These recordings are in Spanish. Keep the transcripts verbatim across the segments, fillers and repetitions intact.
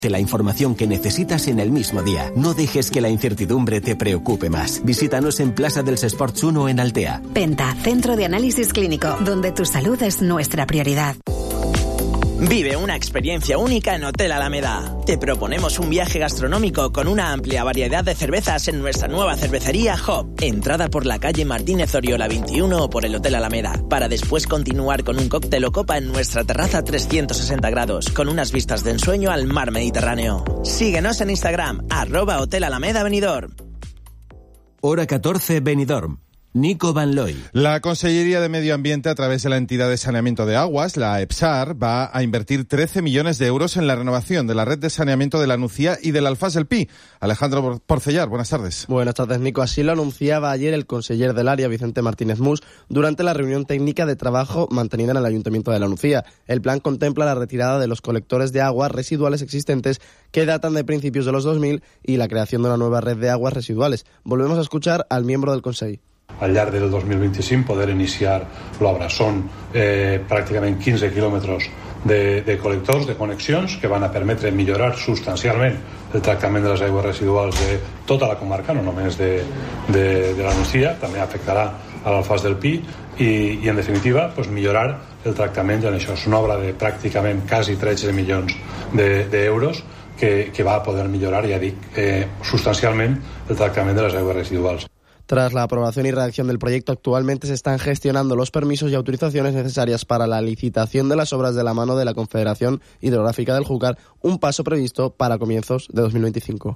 La información que necesitas en el mismo día. No dejes que la incertidumbre te preocupe más. Visítanos en Plaza dels Esports uno en Altea. Penta, Centro de Análisis Clínico, donde tu salud es nuestra prioridad. Vive una experiencia única en Hotel Alameda. Te proponemos un viaje gastronómico con una amplia variedad de cervezas en nuestra nueva cervecería Hop. Entrada por la calle Martínez Oriola veintiuno o por el Hotel Alameda, para después continuar con un cóctel o copa en nuestra terraza trescientos sesenta grados, con unas vistas de ensueño al mar Mediterráneo. Síguenos en Instagram, arroba Hotel Alameda Benidorm. Hora catorce, Benidorm. Nico Van Looy. La Consellería de Medio Ambiente, a través de la entidad de saneamiento de aguas, la EPSAR, va a invertir trece millones de euros en la renovación de la red de saneamiento de la Nucía y del Alfás del Pi. Alejandro Porcellar, buenas tardes. Buenas tardes, Nico. Así lo anunciaba ayer el conseller del área, Vicente Martínez Mus, durante la reunión técnica de trabajo mantenida en el Ayuntamiento de la Nucía. El plan contempla la retirada de los colectores de aguas residuales existentes que datan de principios de los dos mil y la creación de una nueva red de aguas residuales. Volvemos a escuchar al miembro del Consell. Al llarg del dos mil vint-i-cinc poder iniciar l'obra. Són eh, pràcticament quinze quilòmetres de, de col·lectors, de connexions, que van a permetre millorar substancialment el tractament de les aigües residuals de tota la comarca, no només de, de, de la Nucía, també afectarà a l'Alfàs del Pi i, i en definitiva, pues, millorar el tractament en això. És una obra de pràcticament quasi tretze milions d'euros que, que va a poder millorar, ja dic, eh, substancialment el tractament de les aigües residuals. Tras la aprobación y redacción del proyecto, actualmente se están gestionando los permisos y autorizaciones necesarias para la licitación de las obras de la mano de la Confederación Hidrográfica del Júcar, un paso previsto para comienzos de dos mil veinticinco.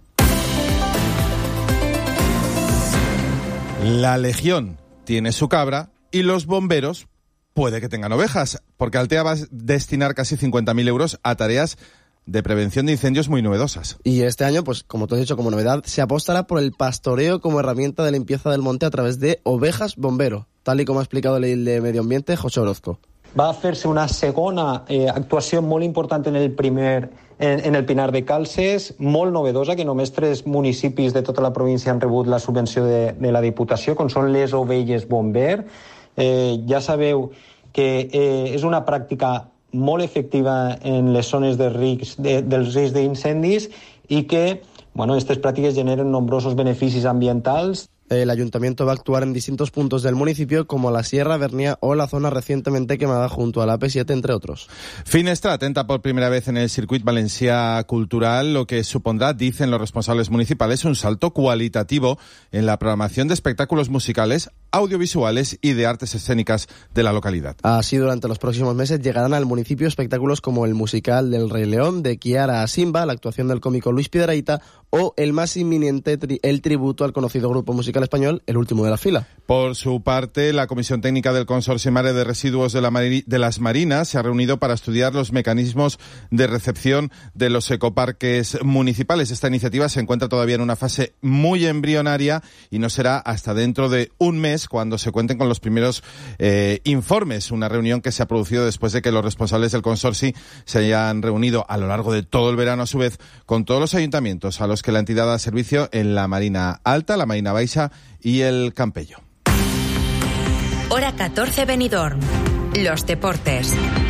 La Legión tiene su cabra y los bomberos puede que tengan ovejas, porque Altea va a destinar casi cincuenta mil euros a tareas de prevención de incendios muy novedosas. Y este año, pues como te he dicho, como novedad, se apostará por el pastoreo como herramienta de limpieza del monte a través de ovejas bombero, tal y como ha explicado el de Medio Ambiente, José Orozco. Va a fer-se una segona eh, actuació molt important en el primer en, en el Pinar de Calces, molt novedosa, que només tres municipis de tota la província han rebut la subvenció de, de la Diputació, com són les ovelles bomber. Eh, ja sabeu que eh, és una pràctica molt efectiva en les zones de risc, de, dels riscs d'incendis i que, bueno, aquestes pràctiques generen nombrosos beneficis ambientals. El ayuntamiento va a actuar en distintos puntos del municipio, como la Sierra Bernia o la zona recientemente quemada junto a la A P siete, entre otros. Finestrat entra por primera vez en el Circuit Valencià Cultural, lo que supondrá, dicen los responsables municipales, un salto cualitativo en la programación de espectáculos musicales, audiovisuales y de artes escénicas de la localidad. Así, durante los próximos meses llegarán al municipio espectáculos como el musical del Rey León, de Kiara a Simba, la actuación del cómico Luis Piedrahita o el más inminente tri- el tributo al conocido grupo musical español, El Último de la Fila. Por su parte, la Comisión Técnica del Consorcio Mare de Residuos de, la Mari- de las Marinas se ha reunido para estudiar los mecanismos de recepción de los ecoparques municipales. Esta iniciativa se encuentra todavía en una fase muy embrionaria y no será hasta dentro de un mes cuando se cuenten con los primeros eh, informes. Una reunión que se ha producido después de que los responsables del consorcio se hayan reunido a lo largo de todo el verano, a su vez, con todos los ayuntamientos a los que la entidad da servicio en la Marina Alta, la Marina Baixa y el Campello. Hora catorce, Benidorm. Los deportes.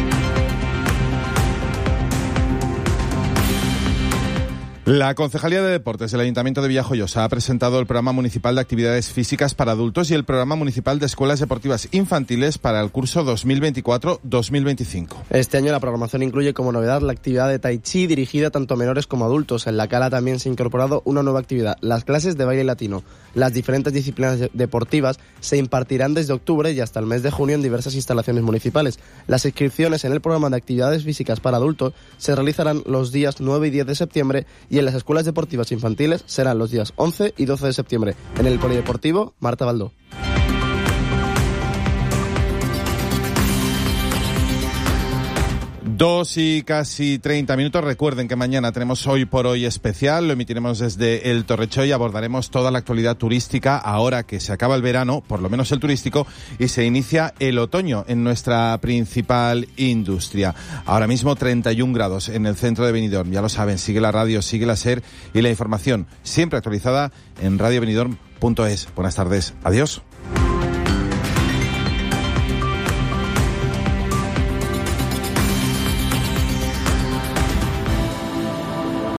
La Concejalía de Deportes del Ayuntamiento de Villajoyosa ha presentado el Programa Municipal de Actividades Físicas para Adultos y el Programa Municipal de Escuelas Deportivas Infantiles para el curso dos mil veinticuatro dos mil veinticinco. Este año la programación incluye como novedad la actividad de Tai Chi dirigida tanto a menores como a adultos. En la Cala también se ha incorporado una nueva actividad, las clases de baile latino. Las diferentes disciplinas deportivas se impartirán desde octubre y hasta el mes de junio en diversas instalaciones municipales. Las inscripciones en el Programa de Actividades Físicas para Adultos se realizarán los días nueve y diez de septiembre y en las escuelas deportivas infantiles serán los días once y doce de septiembre. En el Polideportivo, Marta Baldó. Dos y casi treinta minutos. Recuerden que mañana tenemos Hoy por Hoy especial. Lo emitiremos desde el Torrecho y abordaremos toda la actualidad turística ahora que se acaba el verano, por lo menos el turístico, y se inicia el otoño en nuestra principal industria. Ahora mismo treinta y un grados en el centro de Benidorm. Ya lo saben, sigue la radio, sigue la SER y la información siempre actualizada en radio benidorm punto es. Buenas tardes. Adiós.